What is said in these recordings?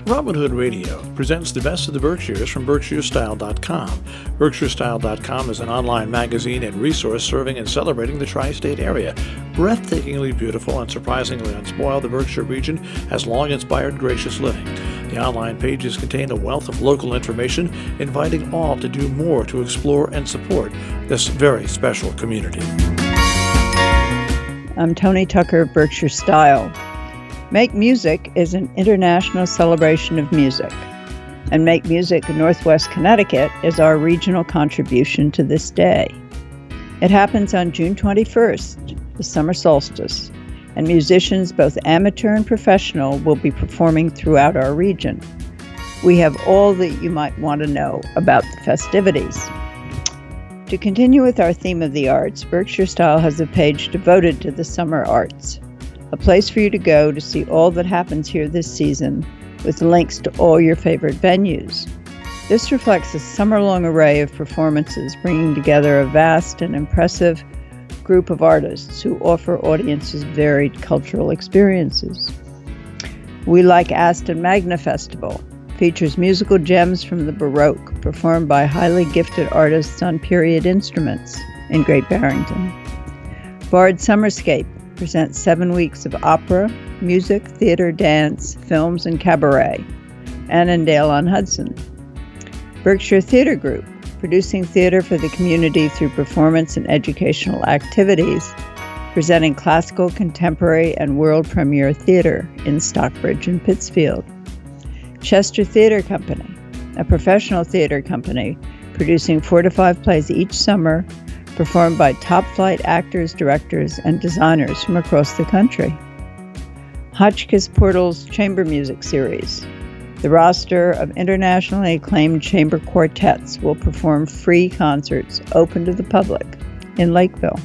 Robin Hood Radio presents the best of the Berkshires from BerkshireStyle.com. BerkshireStyle.com is an online magazine and resource serving and celebrating the tri-state area. Breathtakingly beautiful and surprisingly unspoiled, the Berkshire region has long inspired gracious living. The online pages contain a wealth of local information, inviting all to do more to explore and support this very special community. I'm Tony Tucker of Berkshire Style. Make Music is an international celebration of music, and Make Music in Northwest Connecticut is our regional contribution to this day. It happens on June 21st, the summer solstice, and musicians, both amateur and professional, will be performing throughout our region. We have all that you might want to know about the festivities. To continue with our theme of the arts, Berkshire Style has a page devoted to the summer arts, a place for you to go to see all that happens here this season, with links to all your favorite venues. This reflects a summer-long array of performances, bringing together a vast and impressive group of artists who offer audiences varied cultural experiences. We Like Aston Magna Festival features musical gems from the Baroque, performed by highly gifted artists on period instruments in Great Barrington. Bard Summerscape presents 7 weeks of opera, music, theater, dance, films, and cabaret, Annandale-on-Hudson. Berkshire Theatre Group, producing theater for the community through performance and educational activities, presenting classical, contemporary, and world premiere theater in Stockbridge and Pittsfield. Chester Theatre Company, a professional theater company producing 4 to 5 plays each summer, performed by top-flight actors, directors, and designers from across the country. Hotchkiss Portal's Chamber Music Series. The roster of internationally acclaimed chamber quartets will perform free concerts open to the public in Lakeville.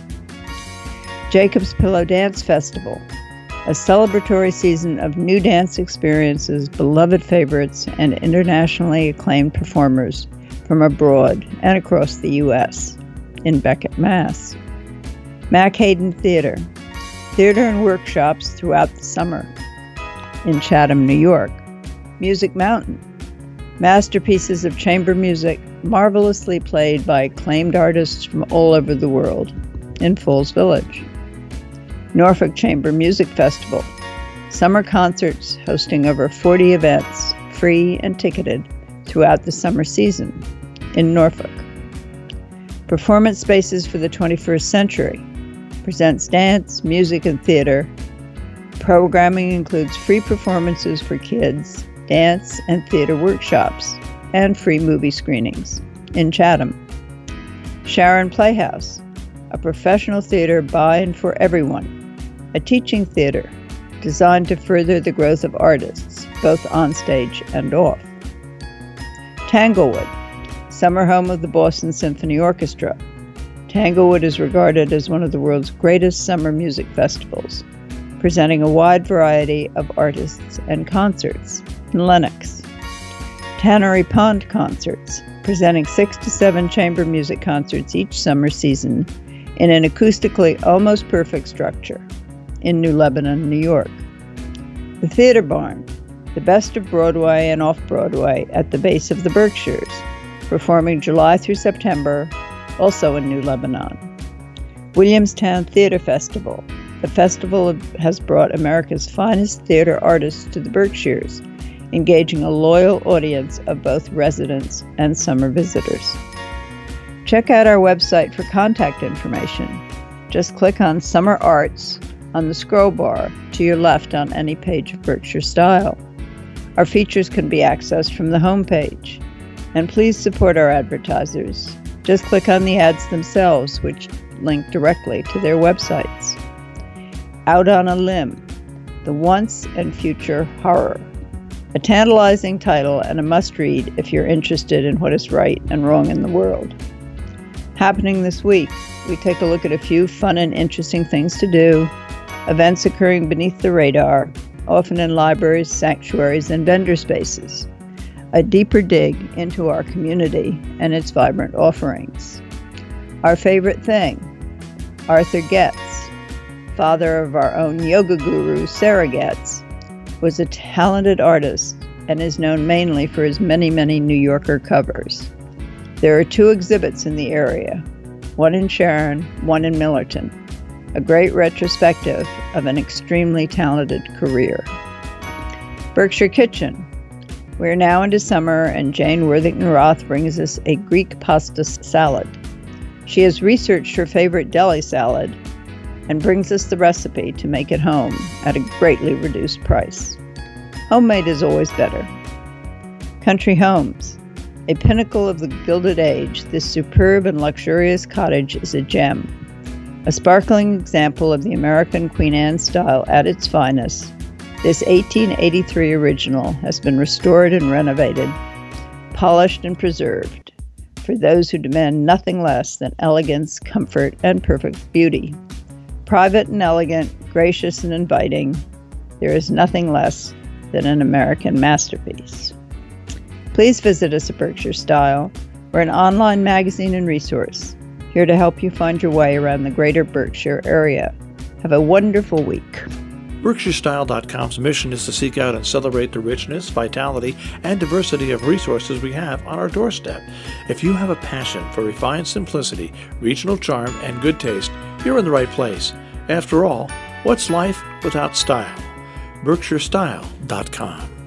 Jacob's Pillow Dance Festival, a celebratory season of new dance experiences, beloved favorites, and internationally acclaimed performers from abroad and across the U.S. in Becket, Mass. Mac Hayden Theater, theater and workshops throughout the summer in Chatham, New York. Music Mountain, masterpieces of chamber music marvelously played by acclaimed artists from all over the world in Falls Village. Norfolk Chamber Music Festival, summer concerts hosting over 40 events, free and ticketed, throughout the summer season in Norfolk. Performance Spaces for the 21st Century presents dance, music, and theater. Programming includes free performances for kids, dance and theater workshops, and free movie screenings in Chatham. Sharon Playhouse, a professional theater by and for everyone, a teaching theater designed to further the growth of artists, both on stage and off. Tanglewood, summer home of the Boston Symphony Orchestra. Tanglewood is regarded as one of the world's greatest summer music festivals, presenting a wide variety of artists and concerts in Lenox. Tannery Pond Concerts, presenting 6 to 7 chamber music concerts each summer season in an acoustically almost perfect structure in New Lebanon, New York. The Theater Barn, the best of Broadway and off-Broadway at the base of the Berkshires, performing July through September, also in New Lebanon. Williamstown Theater Festival. The festival has brought America's finest theater artists to the Berkshires, engaging a loyal audience of both residents and summer visitors. Check out our website for contact information. Just click on Summer Arts on the scroll bar to your left on any page of Berkshire Style. Our features can be accessed from the homepage. And please support our advertisers. Just click on the ads themselves, which link directly to their websites. Out on a Limb, The Once and Future Horror. A tantalizing title and a must-read if you're interested in what is right and wrong in the world. Happening this week, we take a look at a few fun and interesting things to do, events occurring beneath the radar, often in libraries, sanctuaries, and vendor spaces. A deeper dig into our community and its vibrant offerings. Our favorite thing, Arthur Getz, father of our own yoga guru, Sarah Getz, was a talented artist and is known mainly for his many, many New Yorker covers. There are 2 exhibits in the area, one in Sharon, one in Millerton, a great retrospective of an extremely talented career. Berkshire Kitchen. We're now into summer, and Jane Worthington Roth brings us a Greek pasta salad. She has researched her favorite deli salad and brings us the recipe to make it home at a greatly reduced price. Homemade is always better. Country Homes. A pinnacle of the Gilded Age, this superb and luxurious cottage is a gem. A sparkling example of the American Queen Anne style at its finest, this 1883 original has been restored and renovated, polished and preserved, for those who demand nothing less than elegance, comfort, and perfect beauty. Private and elegant, gracious and inviting, there is nothing less than an American masterpiece. Please visit us at Berkshire Style. We're an online magazine and resource, here to help you find your way around the greater Berkshire area. Have a wonderful week. BerkshireStyle.com's mission is to seek out and celebrate the richness, vitality, and diversity of resources we have on our doorstep. If you have a passion for refined simplicity, regional charm, and good taste, you're in the right place. After all, what's life without style? BerkshireStyle.com.